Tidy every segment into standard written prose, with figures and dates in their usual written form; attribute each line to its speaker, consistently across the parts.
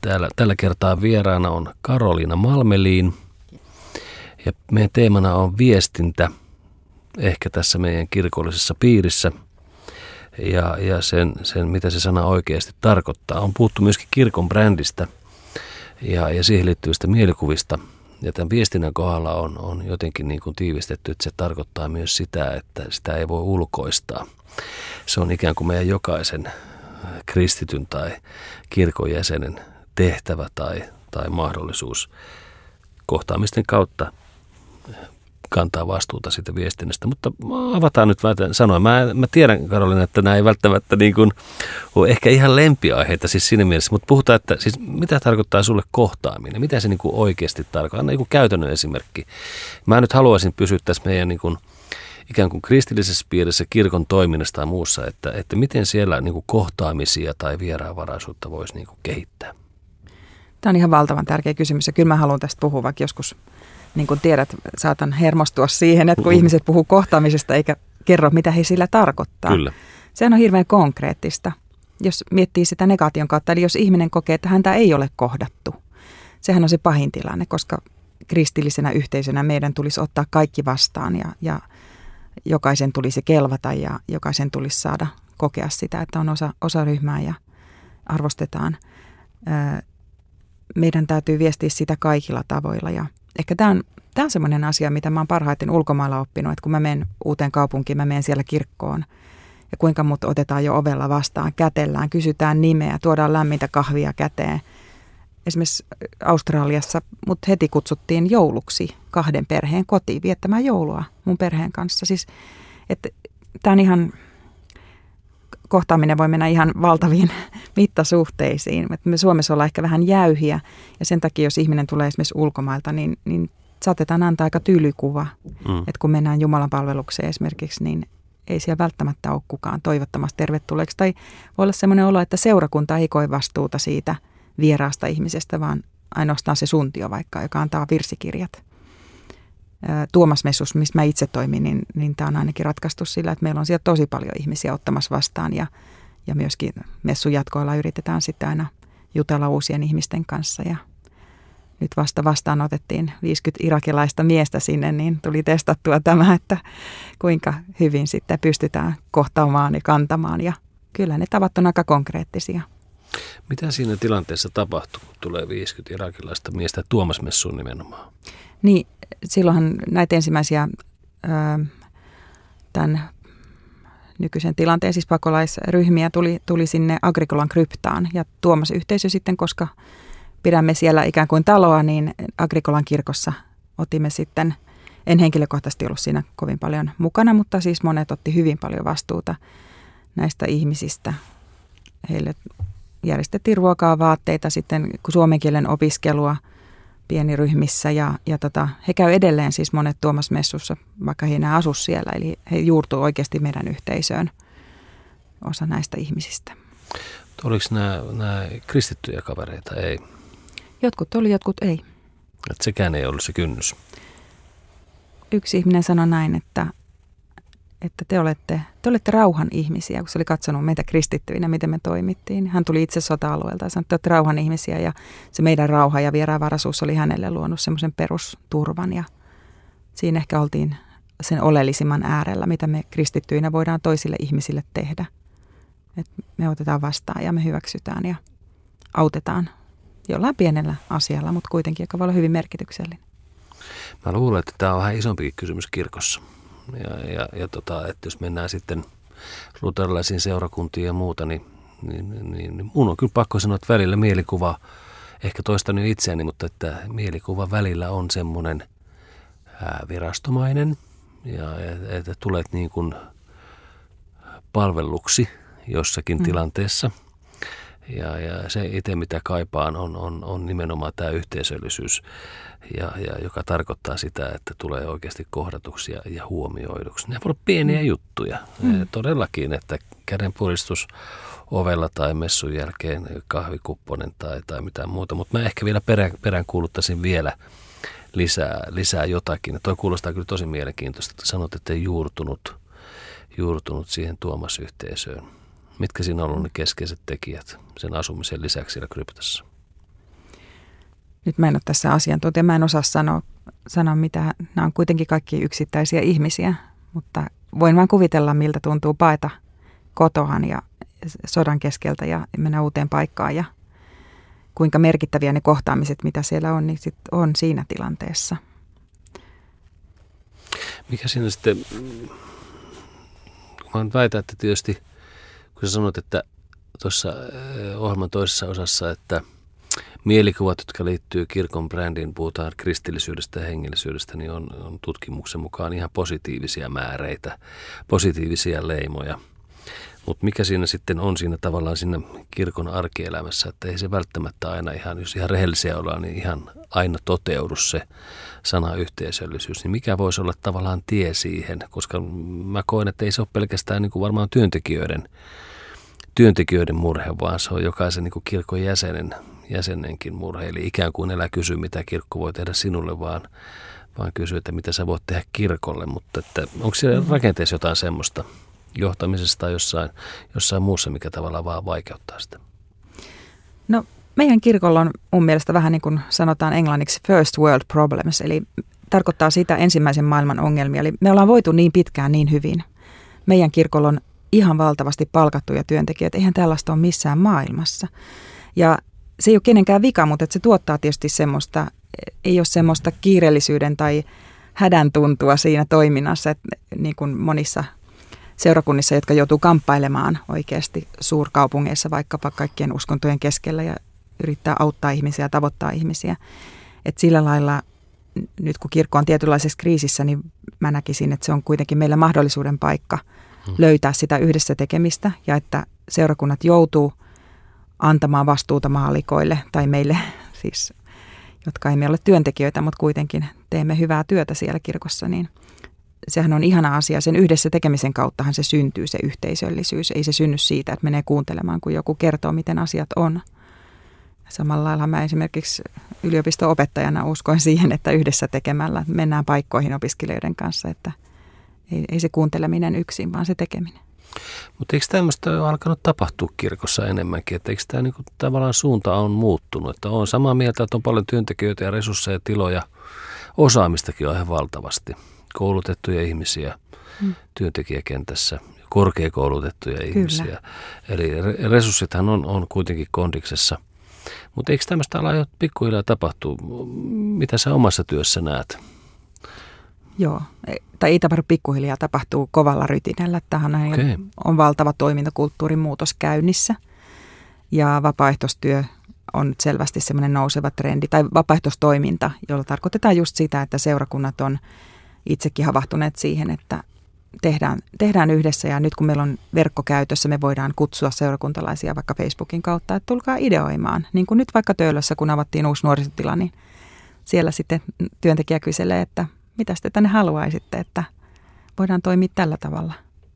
Speaker 1: Tällä kertaa vieraana on Karoliina Malmelin ja meidän teemana on viestintä ehkä tässä meidän kirkollisessa piirissä ja sen mitä se sana oikeasti tarkoittaa. On puhuttu myöskin kirkon brändistä ja siihen liittyvistä mielikuvista. Ja tämän viestinnän kohdalla on jotenkin niin kuin tiivistetty, että se tarkoittaa myös sitä, että sitä ei voi ulkoistaa. Se on ikään kuin meidän jokaisen kristityn tai kirkon jäsenen tehtävä tai mahdollisuus kohtaamisten kautta kantaa vastuuta siitä viestinnästä. Mutta avataan nyt vähän sanoa. Mä tiedän, Karoliina, että nämä ei välttämättä niin kuin ole ehkä ihan lempiaiheita siis siinä mielessä, mutta puhutaan, että siis mitä tarkoittaa sulle kohtaaminen? Mitä se niin kuin oikeasti tarkoittaa? Anna joku käytännön esimerkki. Mä nyt haluaisin pysyä tässä meidän niin kuin ikään kuin kristillisessä piirissä kirkon toiminnassa tai muussa, että miten siellä niin kuin kohtaamisia tai vieraanvaraisuutta voisi niin kuin kehittää?
Speaker 2: Tämä on ihan valtavan tärkeä kysymys ja kyllä mä haluan tästä puhua, vaikka joskus, niin kuin tiedät, saatan hermostua siihen, että kun ihmiset puhuu kohtaamisesta eikä kerro, mitä he sillä tarkoittaa.
Speaker 1: Kyllä.
Speaker 2: Sehän on hirveän konkreettista, jos miettii sitä negaation kautta, eli jos ihminen kokee, että häntä ei ole kohdattu. Sehän on se pahin tilanne, koska kristillisenä yhteisönä meidän tulisi ottaa kaikki vastaan ja jokaisen tulisi kelvata ja jokaisen tulisi saada kokea sitä, että on osa ryhmää ja arvostetaan. Meidän täytyy viestiä sitä kaikilla tavoilla ja ehkä tämä on semmoinen asia, mitä mä oon parhaiten ulkomailla oppinut, että kun mä menen uuteen kaupunkiin, mä menen siellä kirkkoon ja kuinka mut otetaan jo ovella vastaan, kätellään, kysytään nimeä, tuodaan lämmintä kahvia käteen. Esimerkiksi Australiassa mut heti kutsuttiin jouluksi 2 perheen kotiin viettämään joulua mun perheen kanssa. Siis, että tämä on ihan, kohtaaminen voi mennä ihan valtaviin mittasuhteisiin. Me Suomessa ollaan ehkä vähän jäyhiä ja sen takia, jos ihminen tulee esimerkiksi ulkomailta, niin saatetaan antaa aika tylykuva. Että kun mennään Jumalan palvelukseen esimerkiksi, niin ei siellä välttämättä ole kukaan toivottamassa tervetulleeksi. Tai voi olla semmoinen olo, että seurakunta ei koe vastuuta siitä vieraasta ihmisestä, vaan ainoastaan se suntio vaikka, joka antaa virsikirjat. Tuomasmessus, mistä mä itse toimin, niin tämä on ainakin ratkaistu sillä, että meillä on siellä tosi paljon ihmisiä ottamassa vastaan ja myöskin messun jatkoilla yritetään sitten aina jutella uusien ihmisten kanssa ja nyt vasta vastaanotettiin 50 irakilaista miestä sinne, niin tuli testattua tämä, että kuinka hyvin sitten pystytään kohtaamaan ja kantamaan ja kyllä ne tavat on aika konkreettisia.
Speaker 1: Mitä siinä tilanteessa tapahtuu, kun tulee 50 irakilaista miestä Tuomasmessuun nimenomaan?
Speaker 2: Niin, silloinhan näitä ensimmäisiä tämän nykyisen tilanteen, siis pakolaisryhmiä tuli sinne Agrikolan kryptaan ja Tuomas-yhteisö sitten, koska pidämme siellä ikään kuin taloa, niin Agrikolan kirkossa otimme sitten, en henkilökohtaisesti ollut siinä kovin paljon mukana, mutta siis monet otti hyvin paljon vastuuta näistä ihmisistä. Heille järjestettiin ruokaa, vaatteita, sitten suomen kielen opiskelua pieniryhmissä ja he käy edelleen siis monet Tuomasmessussa, vaikka he ei enää asu siellä, eli he juurtuu oikeasti meidän yhteisöön, osa näistä ihmisistä.
Speaker 1: Oliko nämä kristittyjä kavereita? Ei.
Speaker 2: Jotkut oli, jotkut ei.
Speaker 1: Että sekään ei ollut se kynnys.
Speaker 2: Yksi ihminen sanoi näin, että te olette rauhan ihmisiä, kun se oli katsonut meitä kristittyinä, miten me toimittiin. Hän tuli itse sota-alueelta ja sanoi, että te olette rauhan ihmisiä ja se meidän rauha ja vieraanvaraisuus oli hänelle luonut semmoisen perusturvan ja siinä ehkä oltiin sen oleellisimman äärellä, mitä me kristittyinä voidaan toisille ihmisille tehdä. Et me otetaan vastaan ja me hyväksytään ja autetaan jollain pienellä asialla, mutta kuitenkin, joka voi olla hyvin merkityksellinen.
Speaker 1: Mä luulen, että tämä on vähän isompikin kysymys kirkossa. Että jos mennään sitten luterilaisiin seurakuntiin ja muuta, niin mun on kyllä pakko sanoa, että välillä mielikuva, ehkä toistan nyt itseäni, mutta että mielikuva välillä on semmoinen virastomainen ja että tulet niin kuin palvelluksi jossakin tilanteessa. Ja se itse, mitä kaipaan, on nimenomaan tämä yhteisöllisyys, joka tarkoittaa sitä, että tulee oikeasti kohdatuksi ja huomioiduksi. Ne voi olla pieniä juttuja. Todellakin, että kädenpuristus ovella tai messun jälkeen kahvikupponen tai mitään muuta. Mutta mä ehkä vielä peräänkuuluttaisin vielä lisää jotakin. Toi kuulostaa kyllä tosi mielenkiintoista, että sanot, että ei juurtunut siihen Tuomas-yhteisöön. Mitkä siinä on ollut ne keskeiset tekijät sen asumisen lisäksi siellä kryptassa?
Speaker 2: nyt mä en ole tässä asiantuntija, mä en osaa sanoa mitä, nämä on kuitenkin kaikki yksittäisiä ihmisiä, mutta voin vaan kuvitella, miltä tuntuu paeta kotohan ja sodan keskeltä ja mennä uuteen paikkaan ja kuinka merkittäviä ne kohtaamiset, mitä siellä on, niin sit on siinä tilanteessa.
Speaker 1: Mikä siinä sitten, mä väitän, että tietysti, kun sä sanot, että tuossa ohjelman toisessa osassa, että mielikuvat, jotka liittyy kirkon brändiin, puhutaan kristillisyydestä ja hengellisyydestä, niin on tutkimuksen mukaan ihan positiivisia määreitä, positiivisia leimoja. Mutta mikä siinä sitten on siinä tavallaan siinä kirkon arkielämässä, että ei se välttämättä aina ihan, jos ihan rehellisiä ollaan, niin ihan aina toteudu se sana yhteisöllisyys. Niin mikä voisi olla tavallaan tie siihen, koska mä koen, että ei se ole pelkästään niin kuin varmaan työntekijöiden murhe, vaan se on jokaisen niin kuin kirkon jäsenenkin murhe. Eli ikään kuin älä kysy, mitä kirkko voi tehdä sinulle, vaan kysy, että mitä sä voit tehdä kirkolle. Mutta että onko siellä rakenteessa jotain semmoista johtamisesta tai jossain muussa, mikä tavallaan vaan vaikeuttaa sitä?
Speaker 2: No meidän kirkolla on mun mielestä vähän niin kuin sanotaan englanniksi first world problems, eli tarkoittaa sitä ensimmäisen maailman ongelmia. Eli me ollaan voitu niin pitkään niin hyvin. Meidän kirkolla on ihan valtavasti palkattuja työntekijöitä, eihän tällaista ole missään maailmassa. Ja se ei ole kenenkään vika, mutta se tuottaa tietysti semmoista, ei ole semmoista kiireellisyyden tai hädän tuntua siinä toiminnassa, että niin kuin monissa seurakunnissa, jotka joutuu kamppailemaan oikeasti suurkaupungeissa vaikkapa kaikkien uskontojen keskellä ja yrittää auttaa ihmisiä ja tavoittaa ihmisiä. Et sillä lailla nyt kun kirkko on tietynlaisessa kriisissä, niin mä näkisin, että se on kuitenkin meillä mahdollisuuden paikka löytää sitä yhdessä tekemistä ja että seurakunnat joutuu antamaan vastuuta maallikoille tai meille siis, jotka emme ole työntekijöitä, mutta kuitenkin teemme hyvää työtä siellä kirkossa, niin sehän on ihana asia. Sen yhdessä tekemisen kauttahan se syntyy, se yhteisöllisyys. Ei se synny siitä, että menee kuuntelemaan, kun joku kertoo, miten asiat on. Samalla lailla mä esimerkiksi yliopisto-opettajana uskoin siihen, että yhdessä tekemällä mennään paikkoihin opiskelijoiden kanssa, että ei se kuunteleminen yksin, vaan se tekeminen.
Speaker 1: Mutta eikö tämmöistä ole alkanut tapahtua kirkossa enemmänkin? Että eikö tämä niinku tavallaan suunta on muuttunut? Että on samaa mieltä, että on paljon työntekijöitä ja resursseja, tiloja, osaamistakin on ihan valtavasti. Koulutettuja ihmisiä työntekijäkentässä, korkeakoulutettuja ihmisiä. Eli resurssithan on kuitenkin kondiksessa. Mutta eikö tämmöistä ala jo pikkuhiljaa tapahtuu? Mitä sä omassa työssä näet?
Speaker 2: Joo, tai ei tapahdu pikkuhiljaa, tapahtuu kovalla rytinällä. Tähän on valtava toimintakulttuurin muutos käynnissä ja vapaaehtoistyö on selvästi semmoinen nouseva trendi tai vapaaehtoistoiminta, jolla tarkoitetaan just sitä, että seurakunnat on itsekin havahtuneet siihen, että tehdään yhdessä ja nyt kun meillä on verkkokäytössä, me voidaan kutsua seurakuntalaisia vaikka Facebookin kautta, että tulkaa ideoimaan. Niin kuin nyt vaikka Töölössä, kun avattiin uusi nuorisotila, niin siellä sitten työntekijä kyselee, että mitä te tänne haluaisitte, että voidaan toimia tällä tavalla.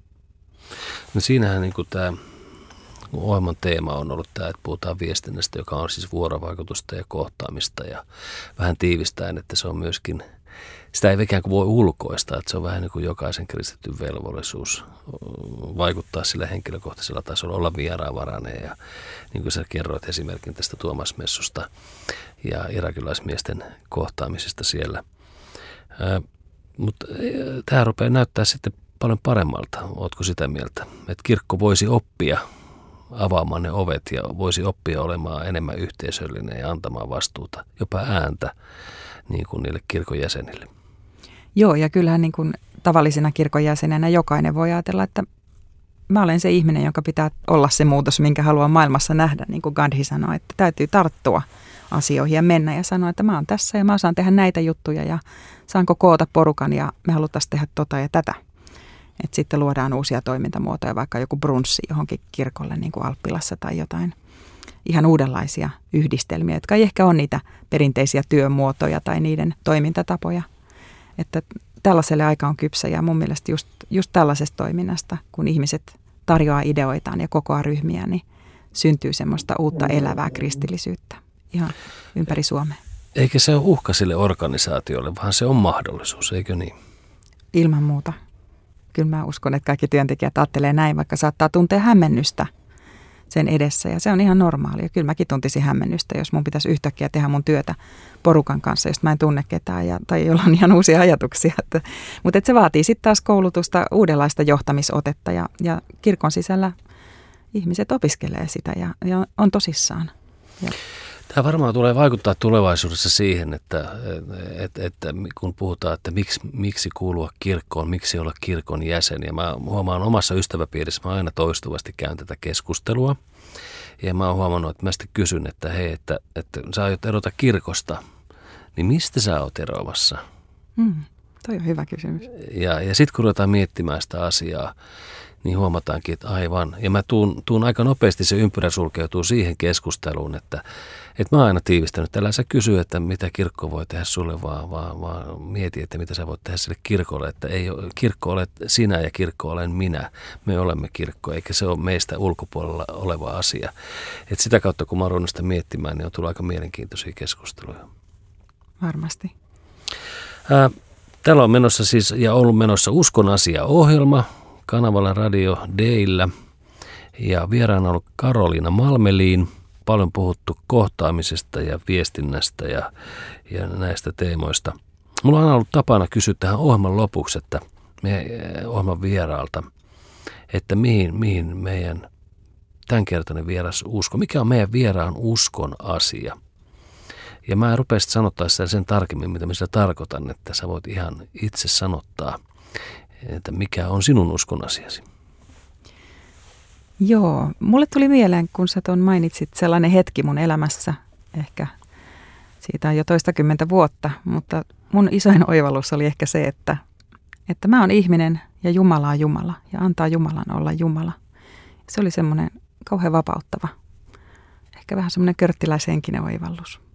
Speaker 1: No siinähän niin kuin tämä ohjelman teema on ollut tämä, että puhutaan viestinnästä, joka on siis vuorovaikutusta ja kohtaamista ja vähän tiivistäen, että se on myöskin, sitä ei ikään kuin voi ulkoistaa, että se on vähän niin kuin jokaisen kristityn velvollisuus vaikuttaa sillä henkilökohtaisella tasolla, olla vieraanvarainen ja niin kuin sä kerroit esimerkin tästä Tuomas-messusta ja irakilaismiesten kohtaamisesta siellä. Mutta tämä rupeaa näyttää sitten paljon paremmalta. Ootko sitä mieltä, että kirkko voisi oppia avaamaan ne ovet ja voisi oppia olemaan enemmän yhteisöllinen ja antamaan vastuuta, jopa ääntä niin kuin niille kirkon jäsenille?
Speaker 2: Joo, ja kyllähän niin kuin tavallisena kirkon jäsenenä jokainen voi ajatella, että mä olen se ihminen, joka pitää olla se muutos, minkä haluaa maailmassa nähdä. Niin kuin Gandhi sanoi, että täytyy tarttua asioihin ja mennä ja sanoa, että mä oon tässä ja mä osaan tehdä näitä juttuja ja saanko koota porukan ja me haluttaisiin tehdä tota ja tätä. Että sitten luodaan uusia toimintamuotoja, vaikka joku brunssi johonkin kirkolle niin kuin Alppilassa tai jotain ihan uudenlaisia yhdistelmiä, jotka ei ehkä ole niitä perinteisiä työmuotoja tai niiden toimintatapoja. Että tällaiselle aika on kypsä ja mun mielestä just tällaisesta toiminnasta, kun ihmiset tarjoaa ideoitaan ja kokoaa ryhmiä, niin syntyy semmoista uutta elävää kristillisyyttä ihan ympäri Suomea.
Speaker 1: Eikä se ole uhka sille organisaatiolle, vaan se on mahdollisuus, eikö niin?
Speaker 2: Ilman muuta. Kyllä mä uskon, että kaikki työntekijät ajattelee näin, vaikka saattaa tuntea hämmennystä sen edessä ja se on ihan normaalia. Kyllä mäkin tuntisin hämmennystä, jos mun pitäisi yhtäkkiä tehdä mun työtä porukan kanssa, jos mä en tunne ketään tai jolla on ihan uusia ajatuksia. Mutta se vaatii sitten taas koulutusta, uudenlaista johtamisotetta ja kirkon sisällä ihmiset opiskelee sitä ja on tosissaan.
Speaker 1: Tämä varmaan tulee vaikuttaa tulevaisuudessa siihen, että kun puhutaan, että miksi kuulua kirkkoon, miksi olla kirkon jäsen. Ja mä huomaan omassa ystäväpiirissä, mä aina toistuvasti käyn tätä keskustelua. Ja mä oon huomannut, että mä sitten kysyn, että hei, että sä aiot erota kirkosta, niin mistä sä oot eroamassa?
Speaker 2: Toi on hyvä kysymys.
Speaker 1: Ja sitten kun ruvetaan miettimään sitä asiaa, niin huomataankin, että aivan. Ja mä tuun aika nopeasti, se ympyrä sulkeutuu siihen keskusteluun, että mä oon aina tiivistänyt, että älä sä kysy, että mitä kirkko voi tehdä sulle, vaan mieti, että mitä sä voit tehdä sille kirkolle. Että ei kirkko ole sinä ja kirkko olen minä. Me olemme kirkko, eikä se ole meistä ulkopuolella oleva asia. Että sitä kautta, kun mä oon ruvennut sitä miettimään, niin on tullut aika mielenkiintoisia keskusteluja.
Speaker 2: Varmasti.
Speaker 1: Täällä on menossa siis, ja ollut menossa Uskon asia-ohjelma kanavalla Radio Dayllä. Ja vieraana on ollut Karoliina Malmeliin. Paljon puhuttu kohtaamisesta ja viestinnästä ja näistä teemoista. Mulla on ollut tapana kysyä tähän ohjelman lopuksi, että ohjelman vieraalta, että mihin meidän tämänkertainen vieras usko, mikä on meidän vieraan uskon asia. Ja mä rupean sitten sanottaa sen tarkemmin, mitä mä sillä tarkoitan, että sä voit ihan itse sanottaa, että mikä on sinun uskon asiasi.
Speaker 2: Joo, mulle tuli mieleen, kun sä tuon mainitsit, sellainen hetki mun elämässä, ehkä siitä on jo toistakymmentä vuotta, mutta mun isoin oivallus oli ehkä se, että mä oon ihminen ja Jumala on Jumala ja antaa Jumalan olla Jumala. Se oli semmoinen kauhean vapauttava, ehkä vähän semmoinen körttiläishenkinen oivallus.